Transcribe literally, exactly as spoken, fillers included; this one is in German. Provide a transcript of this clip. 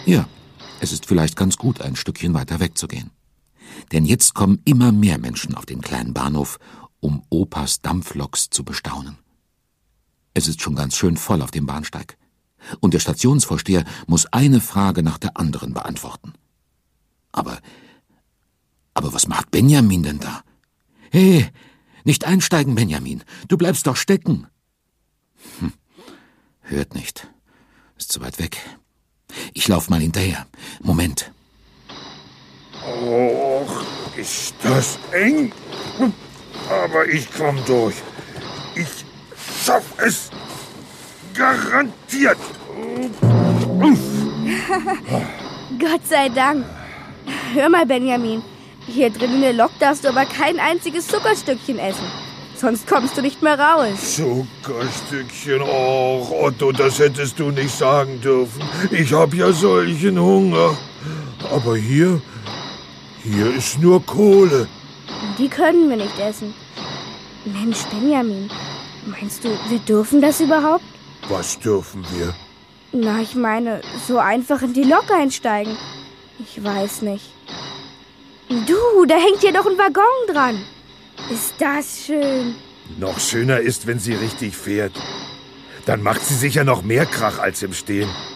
Ja, es ist vielleicht ganz gut, ein Stückchen weiter wegzugehen. Denn jetzt kommen immer mehr Menschen auf den kleinen Bahnhof, um Opas Dampfloks zu bestaunen. Es ist schon ganz schön voll auf dem Bahnsteig. Und der Stationsvorsteher muss eine Frage nach der anderen beantworten. Aber, aber was macht Benjamin denn da? Hey, nicht einsteigen, Benjamin. Du bleibst doch stecken. Hm, hört nicht. Ist zu weit weg. Ich lauf mal hinterher. Moment. Och, ist das eng? Aber ich komm durch. Ich schaff es. Garantiert. Gott sei Dank. Hör mal, Benjamin. Hier drin in der Lok darfst du aber kein einziges Zuckerstückchen essen. Sonst kommst du nicht mehr raus. Zuckerstückchen, och, Otto, das hättest du nicht sagen dürfen. Ich hab ja solchen Hunger. Aber hier, hier ist nur Kohle. Die können wir nicht essen. Mensch, Benjamin, meinst du, wir dürfen das überhaupt? Was dürfen wir? Na, ich meine, so einfach in die Lok einsteigen. Ich weiß nicht. Du, da hängt hier doch ein Waggon dran. Ist das schön. Noch schöner ist, wenn sie richtig fährt. Dann macht sie sicher noch mehr Krach als im Stehen.